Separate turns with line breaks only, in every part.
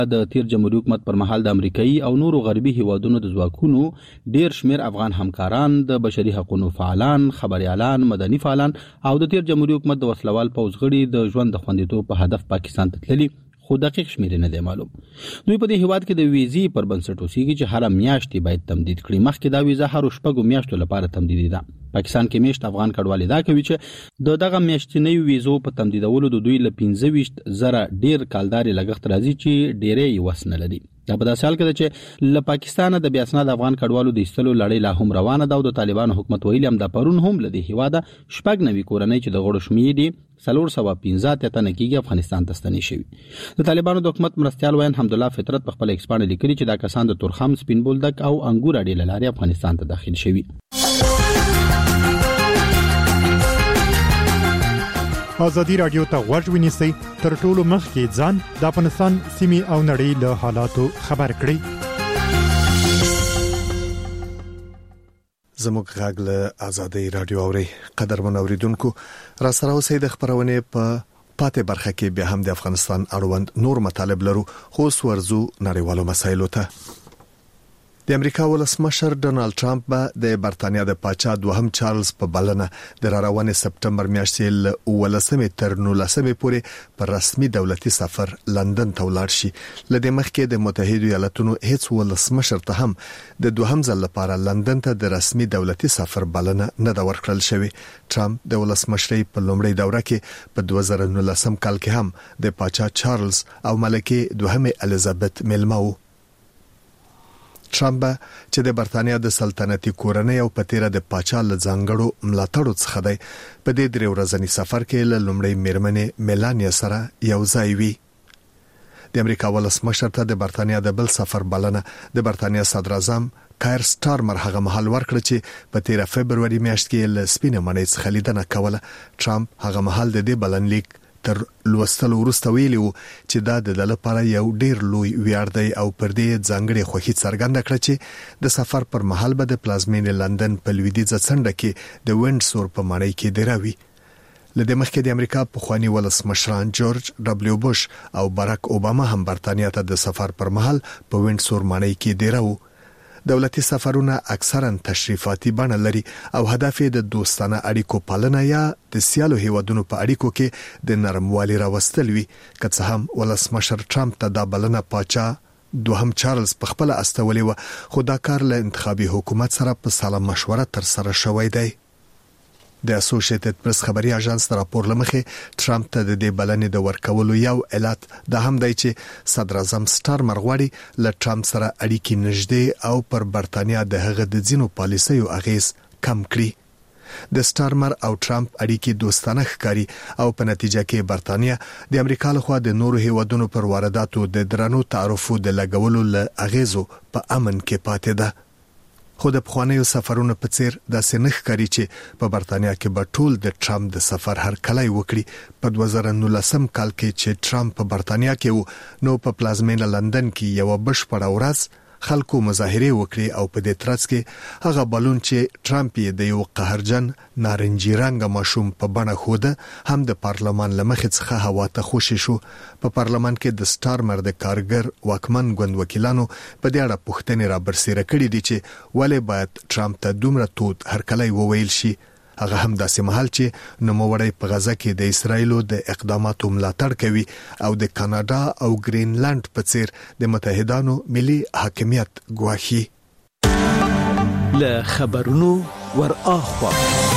د تیر جمهوریت حکومت پر مهال د امریکایي او نورو غربي هیوادونو د ځواکونو ډیر شمیر افغان همکاران د بشري حقوقو فعالان، خبريالان، مدني فعالان او د تیر جمهوریت حکومت د وسلوال پوځ غړي د ژوند د خوندیتوب په هدف پاکستان ته تللي، خو دقیق شمیر نه دی معلوم. دوی په دې هیواد کې د ویزې پر بنسټ اوسېږي چې هر میاشت باید تمدید کړي. مخکې دا ویزه هر شپږ میاشتو لپاره تمدیدي ده. پاکستان کې میشت افغان کډوال دا کوي چې دغه میاشتنی ویزو په تمدیدولو د دوی له 15,000 ډیر کالداري لګښت راځي چې ډیرې وسنه لري. دا په داسې حال کې چې له پاکستان د بیا اسناد افغان کډوالو د ایستلو لړۍ لا هم روانه ده او د طالبانو حکومت ویلي هم د پرون هم له دې هیواده شپږ نوي کورنۍ چې د غړو شمیر دي 415 تنه کېږي افغانستان ته ستنې شوي. د طالبانو د حکومت مرستيال وین حمدالله فطرت په خپل ایکس باندې لیکلي چې دا کسان د تورخم، سپین بولدک او انګور اډې لارې افغانستان ته داخل شوي.
ازادي رادیو ته غوږ ونیسئ، تر ټولو مخکې ځان د افغانستان سیمې او نړۍ له حالاتو خبر کړئ.
زموږ غږ له ازادي رادیو اوري. قدرمن اوریدونکو، را سره اوسئ د خبرونه په پاتې برخه کې به هم د افغانستان اړوند نور مطالب لرو، خو ورزو نړیوالو مسایلو ته. د امریکا ولسمشر ډونالد ټرمپ به د برتانیا د پاچا دوهم چارلز په بلنه د روانې سپټمبر میاشتې له 19 تر 19 پورې پر رسمي دولتي سفر لندن ته ولاړ شي. لدې مخکې د متحده ایالاتونو هیڅ ولسمشر ته هم د دوهم ځل لپاره لندن ته د رسمي دولتي سفر بلنه نه دا ورکړل شوی. ټرمپ د ولسمشرۍ په لومړۍ دوره کې په 2019 کال کې هم د پاچا چارلز او ملکه دوهمه الیزابت میلمه وو. ټرمپ چې د برتانیا د سلطنتي کورنۍ او په تیره د پاچا له ځانګړو ملاتړو څخه دی، په دې درې ورځنی سفر کې له لومړۍ میرمنې میلانیا سره یو ځای وي. د امریکا ولسمشر ته د برتانیا د بل سفر بلنه د برتانیا صدر اعظم کایر سټارمر هغه مهال ورکړه چې په 13 فبرवरी میاشت کې له سپینه مړۍ څخه لیدنه کوله. ټرمپ هغه مهال د دې بلنلیک تر لوستلو وروسته ویلو چې دا د لپاره یو ډیر لوی ویاړ دی او پر دې ځانګړي خوښي څرګنده کړه چې د سفر پر مهال به د پلازمینې لندن په لویدیځه څنډه کې د وینډسور په ماڼۍ کې دراوي. لدې مخکې د امریکا پخوانی ولسمشران جورج ډبلیو بوش او باراک اوباما هم برتانیا ته د سفر پر مهال په وینډسور ماڼۍ کې دراو. دولتي سفرونه اکثرا تشریفاتي بڼه لري او هدف یې د دوستانه اړیکو پالنه یا د سیالو هیوادونو په اړیکو کې د نرموالي راوستل وي. که څه هم ولسمشر ټرمپ ته د بلنه پاچا دوهم چارلز په خپل استولې و، خو دا کار له انتخابي حکومت سره په ساله مشوره تر سره شوی دی. د اسوسییټډ پریس خبري اژانس راپور لمخې ټرمپ ته د دې بلنې د ورکولو یو علت د هم دی چې صدر اعظم سټارمر غواړي له ټرمپ سره اړیکې نږدې او پر برتانیا د هغه د ځینو پالیسیو اغیز کم کړي. د سټارمر او ټرمپ اړیکې دوستانه ښکاري او په نتیجه کې برتانیا د امریکا لخوا د نورو هیوادونو پر وارداتو د درنو تعرفو د لګولو له اغیزو په امن کې پاتې ده. خو د پخوانیو سفرونو په څیر داسې نه ښکاري چې په برتانیا کې به ټول د ټرمپ د سفر هر کله وکړي. په 2019 کال کې چې ټرمپ په برتانیا کې وو، نو په پلازمینه لندن کې یو بشپړه ورځ خلکو مظاهره وکړي او په دې ترڅ کې هغه بالون چې ټرمپ یې د یو قهرجن نارنجي رنګه ماشوم په بڼه خوده هم د پارلمان لمخې څخه هوا ته خوشي شو. په پارلمان کې د سټارمر د کارګر واکمن ګوند وکیلانو په دې اړه پوښتنې را برسېره کړې دي چې ولې باید ټرمپ ته دومره تود هرکلی وویل شي. هغه هم داسې مهال چې نوموړی په غزه کې د اسرایلو د اقداماتو ملاتړ کوي او د کاناډا او ګرینلند په څیر د متحدانو ملي حاکمیت ګواښي.
له خبرونو ور اخوا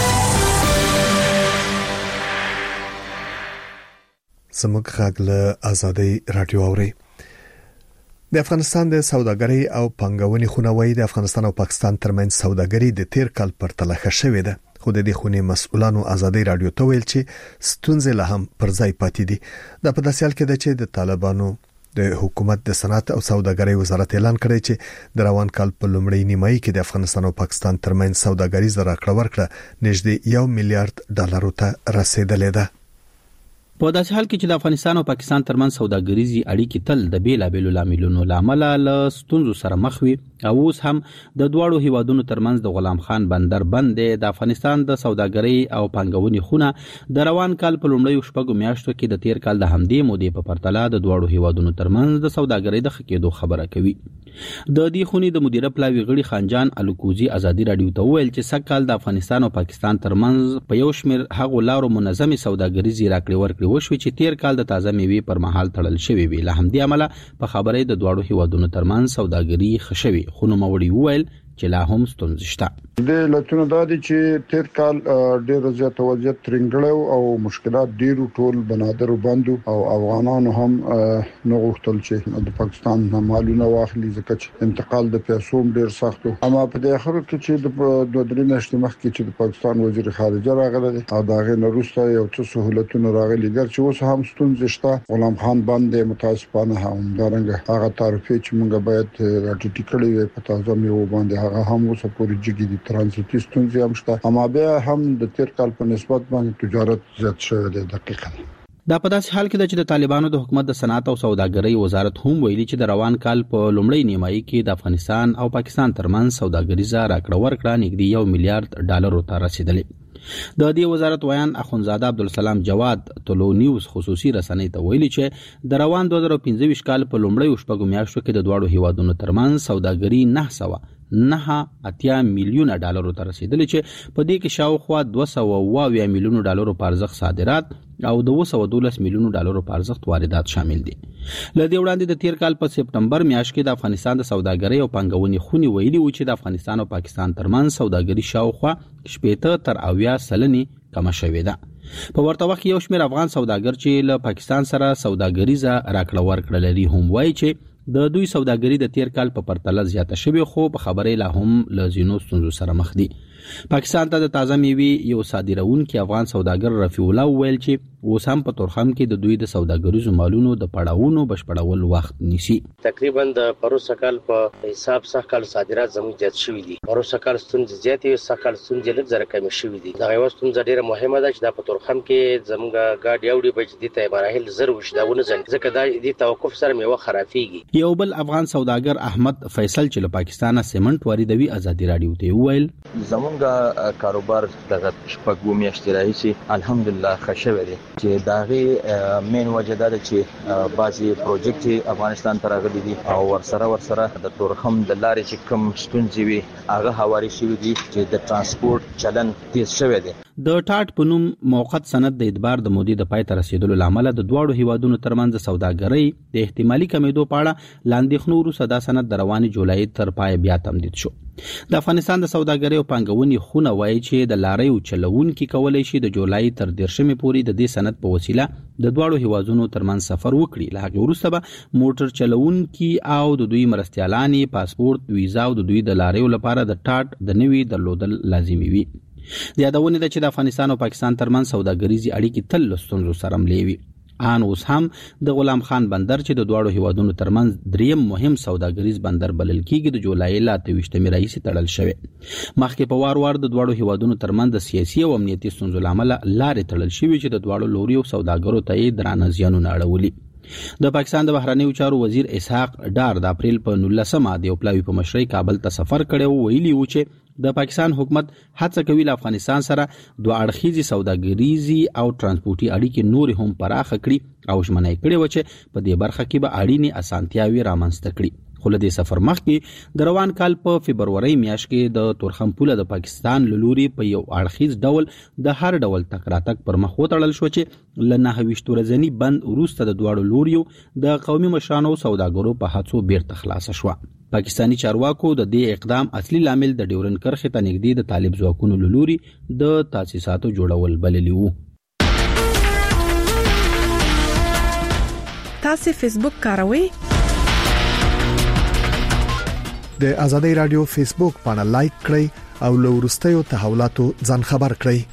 زموږ غږ له ازادي رادیو اوري. د افغانستان د سوداګرۍ او پانګونې خونوي د افغانستان او پاکستان ترمنځ سوداګري د تیر کال پر تلخه شوې ده. خو د دې خونې مسؤلانو ازادي رادیو ته ویل چې ستونزې له هم پر ځای پاتې دي. دا په داسې حال کې ده چې د طالبانو د حکومت د صنعت او سوداګرۍ وزارت اعلان کړی چې د روان کال په لومړۍ نیمایي کې د افغانستان او پاکستان ترمنځ سوداګریزه راکړه ورکړه نږدې 1 میلیارډ ډالر ته رسیدلې ده.
په داسې حال کې چې د افغانستان او پاکستان ترمنځ سوداګریزي اړیکې تل د بیلابېلو لاملونو لامل له ستونزو سره مخ وي اوس هم د دواړو هیوادونو ترمنځ د غلام خان بندر بند د افغانستان د سوداګرۍ او پانګونې خونه د روان کال په لومړیو شپږو میاشتو کې د تیر کال د همدې مودې په پرتله د دواړو هیوادونو ترمنځ د سوداګرۍ د ښه کېدو خبره کوي. د دې خونې د مدیره پلاوي غړي خانجان الکوزي ازادي رادیو ته وویل چې سږ کال د افغانستان او پاکستان ترمنځ په یو شمېر هغو لارو منظمې سوداګریزې راکړې ورکړې وشوې چې تیر کال د تازه میوې پر مهال تړل شوې وې. له همدې امله په خبرې د دواړو هیوادونو ترمنځ سوداګري ښه شوې، خو نوموړي وویل چې لا هم ستونزې شته.
د لټونه د دې چې تیر کال ډېر زیات وضعیت ترنګړو او مشکلات ډېر ټول بنادرو باندې او افغانانو هم نو غوښتل چې د پاکستان مالونه واخلي ځکه چې انتقال د پیسو ډېر سخت و. اما په دې اخر کې چې د دوه درې میاشتې مخکې چې د پاکستان وزیر خارجه راغلی او دا غي وروسته یو څه سہولتونه راغلي ګر چې اوس هم ستونزې شته. غلام خان باندې متاسفانه هم دارنګ هغه تعرفې چې موږ باید راټیټ کړی وي په تازه میوه باندې هغه هم اوس پورې جګی دي ترانزیتي ستونزې هم شته. اما بیا هم د تیر کال په نسبت باندې تجارت زیات شوی دی. دقیقاً
دا په داسې حال کې ده چې د طالبانو د حکومت د صنعت او سوداګرۍ وزارت هم ویلي چې د روان کال په لومړۍ نیمایي کې د افغانستان او پاکستان ترمنځ سوداګریزه راکړه ورکړه نږدې $1 میلیارډ ته رسیدلې. د دې وزارت ویان اخونزاده عبدالسلام جواد طلوع نیوز خصوصي رسنۍ ته ویلي چې د روان 2015 کال په لومړیو شپږو میاشتو کې د دواړو هیوادونو ترمنځ سوداګري $980 میلیون ته رسیدلې چې په دې کې شاوخوا $220 میلیون په ارزښت صادرات او د $212 میلیون په ارزښت واردات شامل دي. لدې وړاندې د تیر کال په سپټمبر میاشت کې د افغانستان د سوداګرۍ او پانګونې خونې ویلي و چې د افغانستان او پاکستان ترمنځ سوداګري شاوخوا 80% کم شوې ده. په ورته وخت یو شمېر افغان سوداګر چې له پاکستان سره سوداګریزه راکړه ورکړه لري هم وایي چې د دوی سوداګري د تیر کال په پرتله زیاته شوې، خو په خبرې لا هم له ځینو ستونزو سره مخ دي. پاکستان ته د تازه میوې یو صادرونکي افغان سوداګر رفیع الله ویل چې اوس هم په تورخم کې د دوی د سوداګریزو مالونو د پړاوونو بشپړول وخت نیسي.
تقریبا د پروسه کال په حساب سږ کال صادرات زموږ زیات شوي دي. پروسه کال ستونزې زیاتې وي، سږ کال ستونزې لږ زره کمې شوي دي. دغه یوه ستونزه ډېره مهمه ده چې دا په تورخم کې زموږ ګاډي اوړي به چې دې ته مراحل زر وشي دا ونه ځل ځکه دا دې توقف سره میوه خرابېږي.
یو بل افغان سوداګر احمد فیصل چې له پاکستانه سیمنټ واردوي ازادي رادیو ته وویل
زمونږ کاروبار دغه شپږ میاشتې راهیسې الحمدلله ښه شوی دی چې داغه مین وجه دا چې بعضي پروجیکټ افغانستان ته راغلي دي او ورسره د تورخم د لارې چې کوم ستونزې وي هغه هواري شوی دي چې د ترانسپورت چلن تیز شوی دی.
د ټاټ په نوم موقت سند د ادبار د مودې د پای ته رسیدلو لامل د دواړو هیوادونو ترمنځ د سوداګرۍ د احتمالي کمیدو په اړه لاندېښنو وروسته دا سند د رواني جولای تر پای بیا تمدید شو. د افغانستان د سوداګرۍ او پانګونې خونه وایي چې د لاریو چلوونکي کولای شي د جولای تر 10 پورې د دې سند په وسیله د دواړو هیوادونو ترمنځ سفر وکړي. له هغه وروسته به موټر چلوونکي او د دوی مرستیالانې پاسپورت، ویزا او د دوی د لاریو لپاره د ټاټ د نوي درلودل لازمي وي. د یادونه ده چې د افغانستان او پاکستان ترمنځ سوداګریزي اړیکې تل له ستونزو سره ملې وي. ان اوس هم د غلام خان بندر چې د دواړو هیوادونو ترمنځ دریم مهم سوداګریز بندر بلل کیږي د جولای لا 23 راهیسې تړل شوی. مخکې په وار د دواړو هیوادونو ترمنځ د سیاسي او امنیتي ستونزو لامل لارې تړل شوی چې د دواړو لوري سوداګرو ته یې درانه زیانونه اړولي. د پاکستان د بهرنیو چارو وزیر اسحاق ډار د اپریل په 19 د یو پلاوی په مشرۍ کابل ته سفر کړی ویلي و چې د پاکستان حکومت هڅه کوي له افغانستان سره دوه اړخیزي سوداګریزي او ترانسپورتي اړیکې نور هم پراخ کړي او ژمنه کړې و چې په دې برخه کې به اړینې اسانتیاوي رامنځته کړي. خو له دې سفر مخکې د روان کال په فبرورۍ میاشت کې د تورخم پوله د پاکستان له لوري په یو اړخیز ډول د هر ډول تک راتګ پر مخ وتړل شو چې له 29 ورځنی بند وروسته د دواړو لوریو د قومي مشرانو سوداګرو په هڅو بیرته خلاص شو. پاکستانی چارواکو د دې اقدام اصلي لامل د ډیورن کرښې ته نږدې د طالب ځواکونو له لوري د تاسیساتو جوړول بللی وو.
تاسو فیسبوک کاروئ؟
د ازادي رادیو فیسبوک باندې لایک کړئ او له وروستیو تحولاتو ځان خبر کړئ.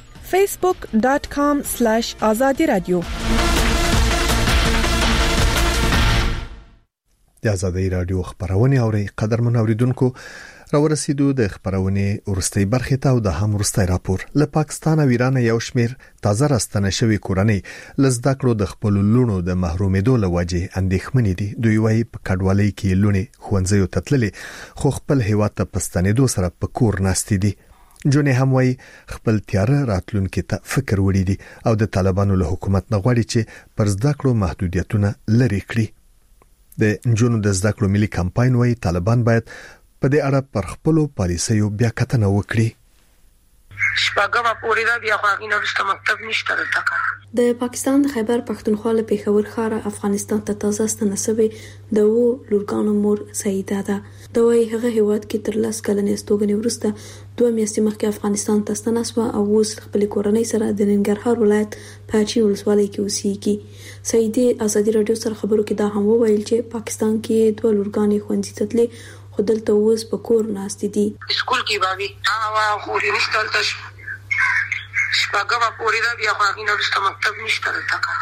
facebook.com/azadi radio
د ازادي رادیو خبرونه اوري قدرمن اوریدونکو راورسېدو د خبرونه ورستۍ برخه ته او د هم ورستۍ راپور له پاکستان او ایران یو شمیر تازه راستنه شوی کورنۍ لزدا کړو د خپل لونو د محرومېدو لوجه اندېښمنې دي. دوی وايي په کډوالۍ کې لونی خوندزیو تتللې خو خپل هیواد ته پستنېدو سره په کور ناستې دي. جونې هم وايي خپل تیار راتلونکي ته فکر وړي دي او د طالبانو له حکومت نه غواړي چې پر زده کړو محدودیتونه لري کړي. د جنونو د زده کړو ملي کمپاین وايي طالبان باید په دې اړه پر خپل پالیسیو بیا کتنه وکړي.
شپږمه پورې دا بیا خو غوښنه ورسته مکتب نشته دلته.
د پاکستان د خیبر پښتونخوا له پېښور ښار افغانستان ته تازه ستنسبه د وو لورګانو مور سیده ده. د وای هغه هیواد کې تر لاس کلنې استوګنې ورسته 2 میاشتې مخکې افغانستان ته ستنسوه او اوس خپل کورنۍ سره د ننګرهار ولایت پاچی ولسوالۍ کې اوسېږي. سیده ازادي رادیو سره خبرو کې دا هم وویل چې پاکستان کې 2 لورګانې خوندې تتلې خو دلته اوس په کور ناست دي.
سکول کې بابي خو نشته تاسو شپږمه پورې دا بیا خو غوښنه ورسته مکتب نشته دلته.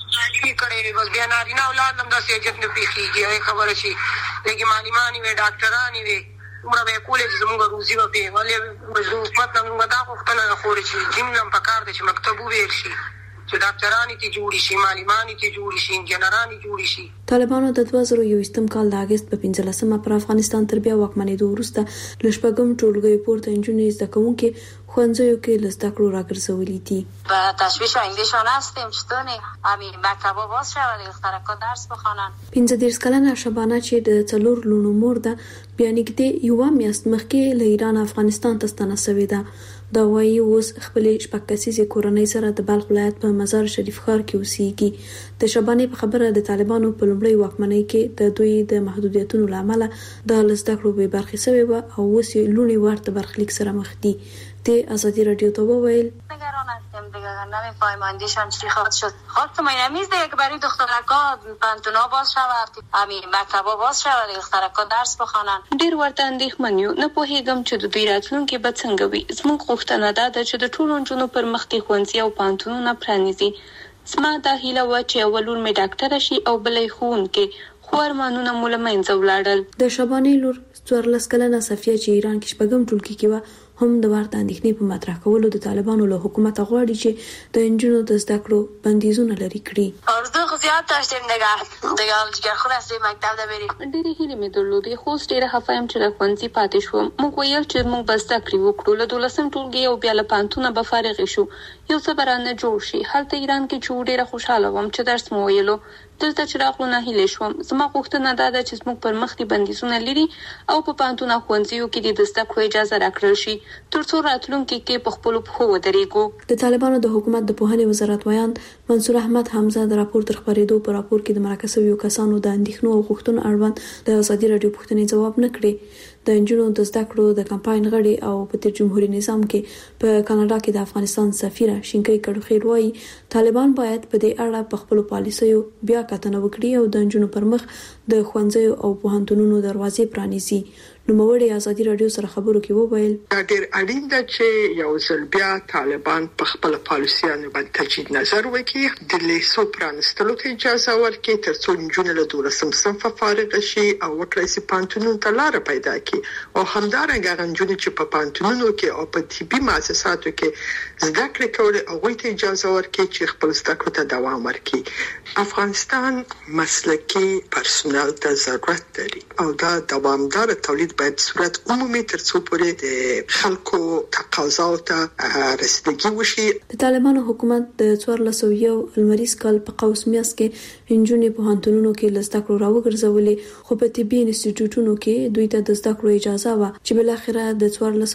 کړي بس بیا نارینه اولاد هم د سیاست نه پیخيږي خبره شي لکه معلمانی وي ډاکټرانی وي عمره به کولې چې زموږ روزي به په ولې حکومت نن دا وختونه خوري چې جیم نن پکار دي چې مکتب وویل شي چې ډاکټرانی ته جوړی شي معلمانی ته جوړی شي انجنیرانی جوړی شي.
طالبانو د 2021 کال د اگست په 15مه پر افغانستان تر بیا واکمنېدو وروسته لشپږم ټولګي پورته انجونې زده کوونکې خوندزیو کې لسته کړو راګرځولې دي.
و تشویش و انگلیسان هستیم چطوری همین مکتبا باز شود اختراکا درس بخوانن.
15 کلنه شبانه چې د څلور لونو مور ده بیا نږدې یو میاشت مخکې له ایران افغانستان ته ستنسوي ده. دا وایي اوس خپل شپږکسیزه کورنۍ سره د بلخ ولایت په مزار شریف ښار کې اوسېږي. د شبانې په خبره د طالبانو په لومړی واکمنۍ کې د دوی د محدودیتونو لامل د لزده کړو به برخه شوی و او اوس لونی ورته برخلیک سره مخ دي. د ازادي رادیو ته وویل
نگران هستم دیگه نمیفهمم اندیشم چی خواهد شد. خواهد من نمیزده که برای دخترکا پانتونا باز شود همین مکتبا باز شود دخترکا درس بخوانن.
ډیر ورته اندېښمن یو نه پوهیږم چې د دوی راتلونکي به څنګه وي. زموږ غوښتنه ده چې د ټولو نجونو پر مخ دې ښوونځي او پانتونونه پرانیزي. زما دا هیله وه چې اول لور مې ډاکټره شي او بلې ښوونکې خو ارمانونه مو له منځه ولاړل.
د شبانې لور 14 کلنه صفیه چې ایران کې شپږم ټولګي کې و هم د ورته اندېښنې په مطرح کولو د طالبانو له حکومت غواړي چې د انجونو د زده کړو بندیزونه لري کړي.
ارزو زیات داشتیم دیگه دیگه خود از مکتب ده بریم.
ډېرې هیلې مې درلودې خو اوس ډېره خفه یم چې له ښوونځي پاتې شوم. موږ ویل چې موږ به زده کړې وکړو له 12م ټولګي او بیا له پانتونه به فارغې شو یو څه به رانه جوړ شي. هلته ایران کې چې ډېره خوشحاله وم چې درس مو ویلو. دلته چې راغلو نهیلې شوم. زما غوښتنه دا ده چې زموږ پر مخ دې بندیزونه لري او په پانتونه ښوونځیو کې د زده کړو اجازه راکړل شي تر څو راتلونکي کې په خپلو پښو ودرېږو.
د طالبانو د حکومت د پوهنې وزارت ویان منصور احمد حمزه د راپور تر خبرېدو په راپور کې د مرکه شویو کسانو د اندېښنو او غوښتنو اړوند د ازادي رادیو پوښتنې ځواب نه کړي. د انجونو د زده کړو د کمپاین غړي او په تیر جمهوریت نظام کې په کاناډا کې د افغانستان سفیره شینکۍ کډوخیر وايي طالبان باید په دې اړه په خپل پالیسیو بیا کتنه وکړي او د انجونو پر مخ د ښوونځیو او پوهنتونونو دروازې پرانیزي. نوموړی ازادي رادیو سره خبرو کې وویل
ډېر اړین ده چې یو ځل بیا طالبان په خپل پالیسیانو باندې تجدید نظر وکړي د لیسو پرانستلو ته اجازه ورکړي ترڅو نجونې له 12م صنف فارغ شي او وکړي چې پانتونونو ته لار پیدا کړي او همدارنګه نجونې چې په پانتونونو کې او په طبي مؤسساتو کې زده کړې کوي او ته اجازه ورکړي چې خپل زده کړو ته دوام ورکړي. افغانستان مسلکي پرسونل ته ضرورت لري او دا دوامدار تولید باید صورت عمومي ترڅو پورې د خلکو تقاضاو ته رسیدګي وشي.
د طالبانو حکومت د 1401 لمریز کال په قوس میاشت کې انجونې په هانتونونو کې لسته کړو راوګرځولې خو په طبي انسټیټیوټونو کې دوی ته د زده کړو اجازه و چې بل اخره د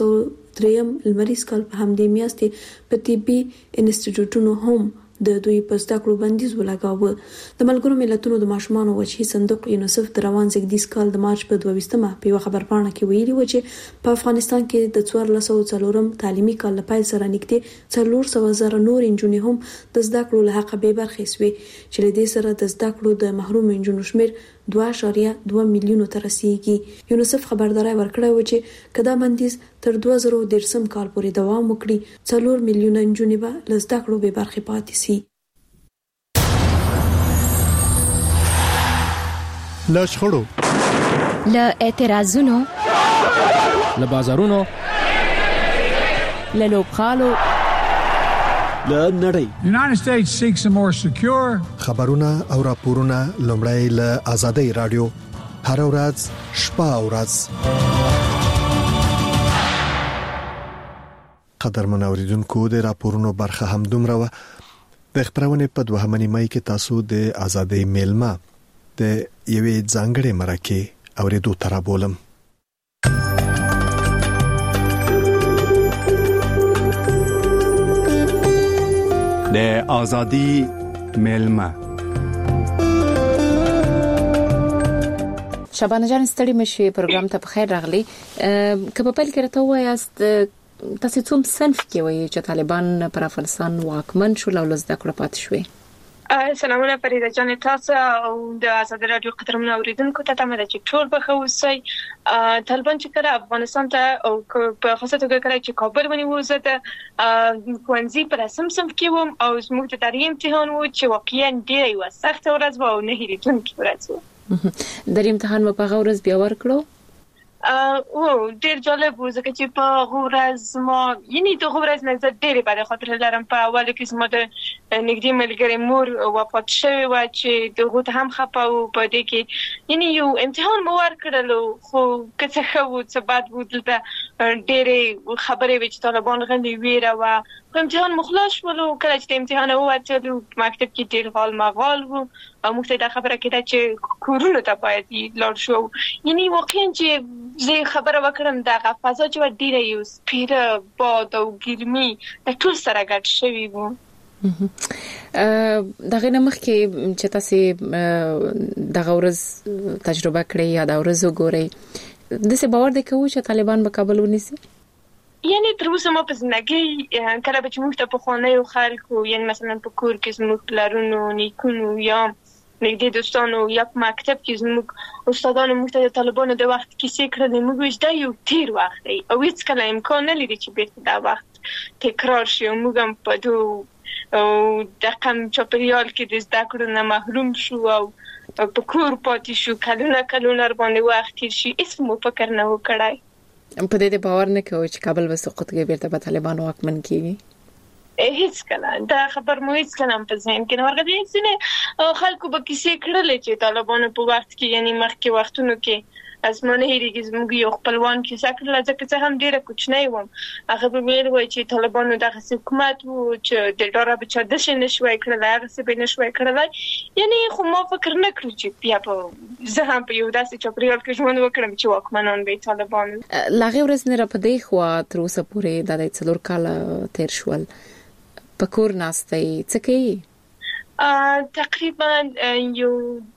1403 لمریز کال په همدې میاشت په طبي انسټیټیوټونو هم د دوی په زده کړو بندیز ولګاوه. د ملګرو ملتونو د ماشومانو وجهي صندوق یونیسف د روان زیږدیز کال د مارچ په 22مه په خبرپاڼه کې ویلي و چې په افغانستان کې د 1404 تعلیمي کال لپاره سره نږدې 400,000 نور انجونې هم د زده کړو له حق به برخې سوي چې له دې سره د زده کړو د محروم انجونو شمیر 2.2 میلیون ته رسیدي. یونیسف خبرداري ورکړه و چې کدا بندیز تر 2013 کال پورې دوام وکړي 4 میلیون انجونې به له زده کړو به برخې پاتې شي.
له شخړو،
له اعتراضونو،
له بازارونو،
له لوبغالو،
له نړۍ.
United States seeks a more secure.
خبرونه او راپورونه لومړی له آزادۍ رادیو هر ورځ شپه او ورځ. قدرمن اوریدونکو، د راپورونو برخه هم دومره و. د خبرونه په 2 مې کې تاسو د آزادۍ میلمه د یوې ځانګړې مرکه اوریدو تر بولم.
د آزادۍ میلمه.
شبانه جان ستړي مشي پروګرام ته بخیر راغلی. که په پیل کې راته وایاست تاسو څوم صنف کې وایي چې طالبان پر افغانستان واکمن شول او لزده کړه پات شوې؟
سلامونه فریده جان، تاسو او د آزاد رادیو قدرمن اوریدونکو ته تمه ده چې ټول به ښه اوسئ. طالبان چې کله افغانستان ته او په خاصه توګه کله چې کابل ونیو، زه د ښوونځي په رسم صنف کې وم او زموږ د تاریخ امتحان و چې واقعا ډېره یوه سخته ورځ وه او نه هېرېدونکې ورځ وه.
د امتحان په هغه ورځ بیا ورکړو؟
ډېر جالب و ځکه چې په هغه ورځ ما یعنې د هغه ورځ نه زه ډېرې بدې خاطرې لرم. په اولو کې زما د نږدې ملګرې مور وفات شوې وه چې د هغو ته هم خفه وو. په دې کې یعنې یو امتحان مو ورکړلو، خو که څه ښه وو څه بد وو، دلته ډېرې خبرې وې چې طالبان غلې ویره وه. په امتحان مو خلاص شولو. کله چې د امتحان ووتلو مکتب کې ډېر غال مغال وو او موږ ته دا خبره کېده چې کورونو ته باید لاړ شو. یعنې واقعا چې زه خبره وکړم دغه فضا چې ډېره یو سپیره باد او ګرمي د ټول سره ګډ شوي وو.
دغه نه مخکې چې تاسو دغه ورځ تجربه کړئ یا دا ورځ وګورئ، داسې باور دی کوو چې طالبان به کابل ونیسي؟
یعنی تر اوسه ما په زندګۍ کله به چې موږ ته پخوانیو خلکو، یعنی مثلا په کور کې زموږ پلرونو، نیکونو یا نږدې دوستانو یا په مکتب کې زموږ استادانو موږ ته د طالبانو د وخت کیسې کړلې، موږ وایو دا یو تیر وخت دی او هیڅکله امکان نه لري چې بیرته دا وخت تکرار شي او موږ هم په دغه چاپریال کې د زده کړو نه محروم شو او په کور پاتې شو. کلونه باندې وخت تیر شي، هیڅ مو فکر نه و کړی.
په دې باور نه کوي چې کابل به سقوط کوي، بیرته به طالبان واکمن کیږي؟
هیڅ کله دا خبر مو هیڅ کله په ذهن کې نه ورغلی. ځینې خلکو به کیسې کړلې چې طالبانو په وخت کې، یعنی مخکې وختونو کې اسمانه هېرېږي زموږ یو خپلوان کیسه کړله، ځکه زه هم ډېره کوچنۍ وم. هغه به ویل وای چې طالبانو دغسې حکومت و چې د ډاره به چا داسې نه شوی کړلی، هغسې به نه شوی کړلی. یعنې خو ما فکر نه کړو چې بیا به زه هم په یو داسې چاپریال کې ژوند وکړم چې واکمنان به طالبان.
له هغې ورځې نه را په دې خوا تر اوسه پورې دا د 4 کاله تېر شول، په کور ناستئ، څه کوي؟
تقریبا یو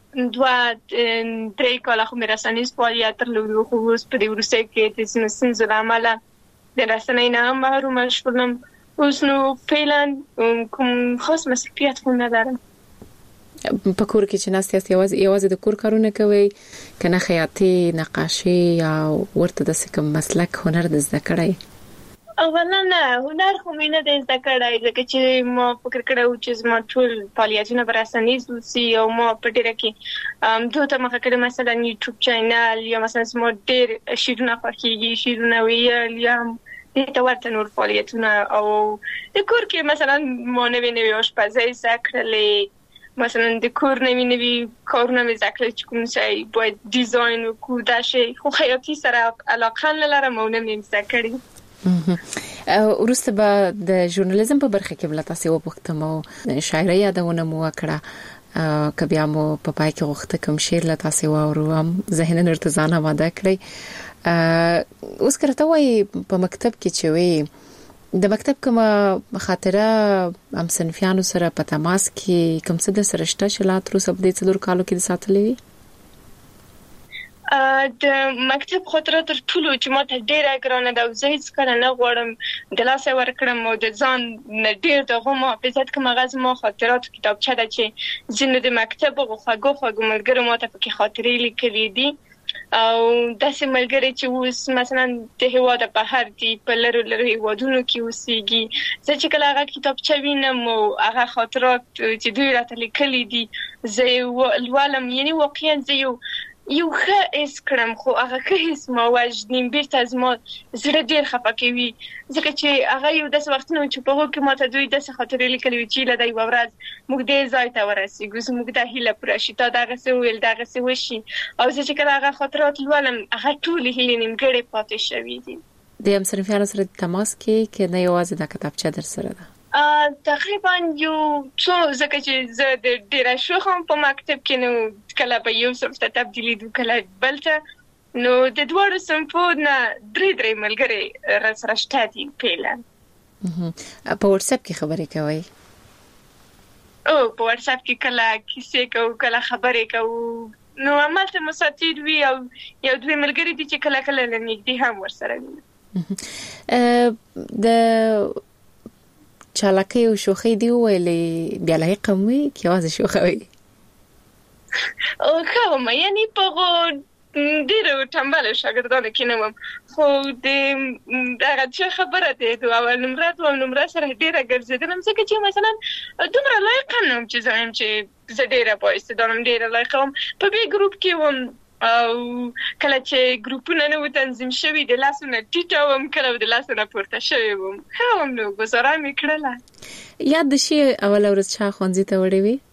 2-3 کاله خو مې رسنیز فعالیت درلود، خو اوس په دې وروستیو کې د ځینو ستونزو له امله د رسنۍ نه هم محرومه شولم. اوس نو فعلا کوم خاص مسؤلیت خو نه لرم.
په کور کې چې ناست یاست یوازې د کور کارونه کوئ که نه خیاطي، نقاشي یا ورته داسې کوم مسلک هنر د زده کړی؟
اولا نه، هنر خو مې نه دی زده کړی، ځکه چې ما فکر کړی و چې زما ټول فعالیتونه به رسنیز اوسي او ما په ډېره کې دوی ته مخه کړې، مثلا یوټیوب چینل یا مثلا زما ډېر شعرونه خوښېږي، شعرونه ویل یا دې ته ورته نور فعالیتونه. او د کور کې مثلا ما نوې آشپزۍ زده کړلې، مثلا د کور نوې کارونه مې زده کړل چې کوم شی باید ډیزاین وکړو، دا شی خو خیاطي سره علاقه نه لرم او نه مې زده کړې.
وروسته به د ژورنالیزم په برخه کې بل تاسو وپوښتم او شاعري یادونه مو وکړه، که بیا مو په پای کې غوښته کوم شعر له تاسو واورو هم ذهن ارتزان آماده کړئ. اوس کرته وای په مکتب کې چې وي د مکتب کوم خاطره هم صنفیانو سره په تماس کې کوم څه د سره شته چې لا تر اوسه په دې 4 کالو کې ساتلې وي؟
د مکتب خاطره تر ټولو چې ما ته ډېره ګرانه ده او زه هیڅ کله نه غواړم د لاسه ورکړم او د ځان نه ډېر د هغو محافظت کوم. هغه زما خاطراتو کتابچه ده چې ځینو د مکتب هغو خوږو ملګرو ما ته پکې خاطرې لیکلې دي. او داسې ملګری چې اوس مثلا د هیواد بهر دي په لرو هیوادونو کې اوسېږي زه چې کله هغه کتابچه وینم او هغه خاطرات چې دوی راته لیکلي دي زه لولم یعنی واقعا زه یو ښه حس کړم خو هغه ښه حس ما وژني بیرته زما زړه ډېر خفه کوي ځکه چې هغه یو داسې وختونه چې په هغو کې ماته دوی داسې خاطرې لیکلي وي چې هیله ده یوه ورځ موږ دې ځای ته ورسېږو زموږ دا هیله پوره شي تا دغسې وویل دغسې وشي او زه چې کله هغه خاطرات لولم هغه ټولې هیلې نیمګړې پاتې شوي دي
د همصنفیانو سره تماس کې که نه یوازې دا کتابچه در سره ده
تقریبا یو څو ځکه چې زه د ډېره شوخم په مکتب کې نو کله به یو صنف ته تبدیلي دو کله بل ته نو د دواړو صنفو نه درې ملګري راسره شته دي فعلا
په واتساپ کې خبرې کوئ
په واتساپ کې کله کیسې کوو کله خبرې کوو نو همالته مساتیر وي او یو دوی ملګري دي چې کله کله نږدې هم ورسره وي
د چالاکی او شوخی دی ویلې بیا لایق مې کې وازه شوخوي
او کوم یعنی په ډیرو ټمبل شاګردانو کې نه وم خو د هغه څه خبره ده دوه اول نمره سره ډیره ګرځیدم ځکه چې مثلا دومره لایق نه چې زم چې زه ډیره پوهیږم دانم ډیره لایق وم په بي ګروپ کې وم او کله چې ګروپونه نو تنظیم شوي د لاسونه ټیټوم کله د لاسونه پورته شوي وم هم نو گزاره مې کړله
یاد شي اول ورځ چا ښوونځي ته وړې وې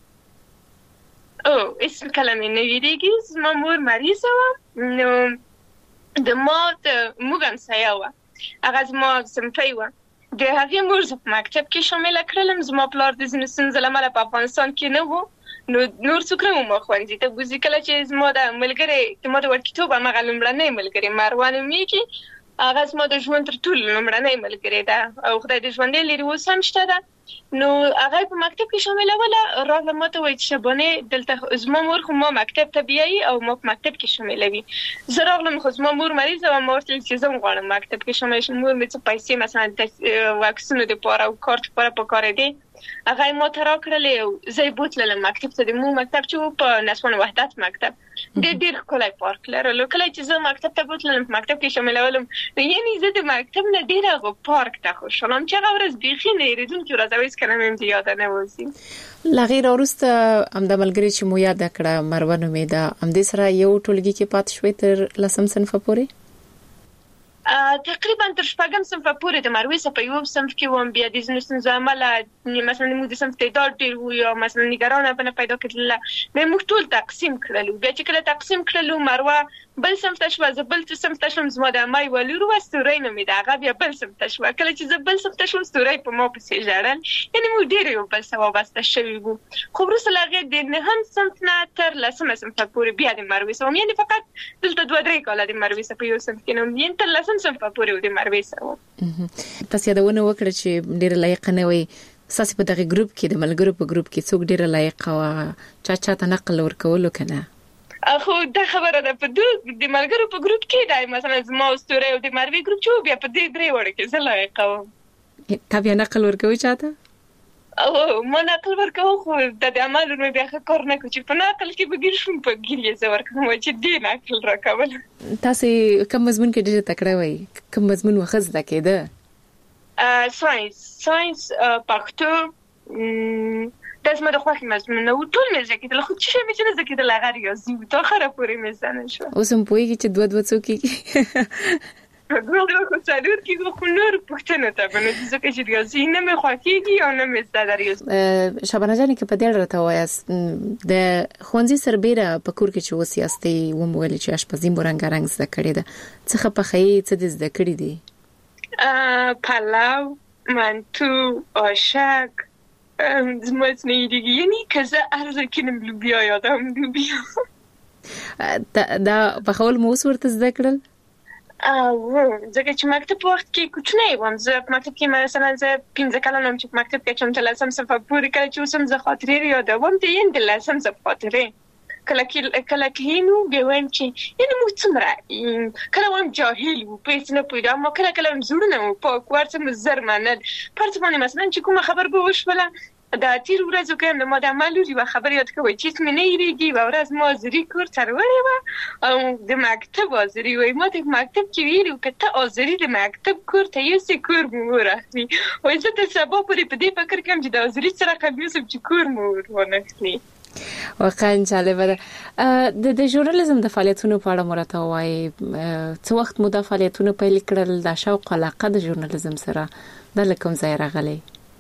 اسم کله مې نه ویریږي زما مور مریضه وه نو د ما موږ همسایه وه هغه زما صنفۍ وه د هغې مور زه په مکتب کې شامله کړلم زما پلار د ځینو ستونزو له امله په افغانستان کې نه و نو نور څوک نه وم ښوونځي ته بوځي کله چې زما د ملګري زما د وړکتوب همغه لومړنۍ ملګرې مروه نومیږي هغه زما د ژوند تر ټولو لومړنۍ ملګرې ده او خدای دې ژوندۍ لري اوس هم شته ده نو هغه په مکتب کې شاملوله راغله ما ته وایي چې شبانې دلته زما مور خو ما مکتب ته بیایي او ما په مکتب کې شاملوي زه راغلم خو زما مور مریضه وه ما ورته ویل چې زه هم غواړم مکتب کې شامل شم مور مې څه پیسې مثلا واکسینو دپاره او کارت دپاره پکارېدې هغه یې ما ته راکړلې او زه یې بوتللم مکتب ته د مو مکتب چې و په نسوان وحدت مکتب ډېر ښکلی پارک لرلو کله چې زه مکتب ته بوتللم په مکتب کې شاملولم یعنې زه د مکتب نه ډېر هغه پارک ته خوشحاله وم چې هغه ورځ بیخي نه هېرېدونکې ورځ او هېڅکله مې هم د یاده نه وځي
له هغې راوروسته همدا ملګرې چې مو یاده کړه مروه نومېده همدې سره یو ټولګي کې پاتې شوې تر 10 صنفه پورې
تقریبا تر شپږم صنفه پورې د مروې څخه په یو صنف کې وم بیا د ځینو ستونزو امله مثلا موږ د صنف تعداد ډېر و یا مثلا نګرانه به نه پیدا کېدله بیا موږ ټول تقسیم کړلو بیا چې کله تقسیم کړلو مروه بل صنف ته شوه زه بل صنف ته شوم زما د امه یوه لور وه ستورۍ نومېده هغه بیا بل صنف ته شوه کله چې زه بل صنف ته شوم ستورۍ په ما پسې ژړل یعنې موږ ډېر یو بل سره وابسته شوي وو خو وروسته له هغې د 9 صنف نه تر 10 صنفه پورې بیا د مروې سره وم یعنې فقط دلته 2-3 کاله د مروې سره په یو صنف کې نه وم یعنې تر 10 صنفه پورې د مروې سره وم
تاسو یادونه وکړه چې ډېره لایقه نه وئ ستاسو په دغه ګروپ کې د ملګرو په ګروپ کې څوک ډېره لایقه وه چا ته نقل ورکولو که نه
خو دا خبره ده په د ملګرو په ګروپ کې دی مثلا زما او ستورۍ او د مروې ګروپ چې و بیا په دې 3 وړو کې زه لایقه وم
تا بیا نقل ورکوي چاته
ما نقل ورکوم خو د عملو مې بیا ښه کار نه کوم چې په نقل کې به ګیر شوم په ګیر یې زه ورکوم چې دې نقل راکول
تاسې کوم مضمون کې ډېره تکړه وئ کوم مضمون وښه زده کېده
ساینس پښتو دا زما د خوښې مضمونونه وو ټول مې زده کېدل خو څه شی مې چې نه زده کېدل هغه ریاضي وو تر اخره پورې مې زده نه شوه
اوس هم پوهېږي چې 2 څو کېږي
خو څلور کېږي خو نور پوښتنو ته به نو ځکه چې ریاضي نه مې خوښېږي او نه مې زده ده ریاضي
شبانه جانې که په دې اړه راته ووایاست د ښوونځي سربیره په کور کې چې اوس یاستئ ومو ویلې چې اشپزي مو رنګارنګ زده کړې ده څه ښه پخوئ څه دې زده کړي دي
پلو منتو آشک زما څه نه هېرېږي یعنې که زه هر ځای کینم لوبیا یادوم لوبیا
دا پخول مو اوس ورته زده کړل
ځکه چې مکتب په وخت کې کوچنی وم زه په مکتب کې مثلا زه 15 کلن وم چې په مکتب کې چم تر 10 صنفه پورې کله چې اوس هم زه خاطرې یادوم د یعنې د 10 صنف خاطرې کله کینو بیا وایم چې یعنې موږ څومره کله وایم جاهل وو په هېڅ نه پوهېدو کله هم زړونه مو پاک وو هر څه مو زر منل په هر څه باندې مثلا چې کومه خبر به وشوله دا تیر ورځو کې هم ما د عملوري و خبر یاد کوي چې مې نه یریږي و ورځ ما زری کور تر وړې و او د مکتب ازری وای ما د مکتب کې ویلو کته ازری د مکتب کور ته یې سکور مو راځي وای زه ته سبا پرې په دې فکر کوم چې د ازری سره قبیوسم چې کور مو ورنخلی
واقعا جالبه ده د ژورنالیزم د فعالیتونو په اړه مرته وای څو وخت مو د فعالیتونو پیل کړل د شوق علاقه د ژورنالیزم سره د لکم ځای راغلی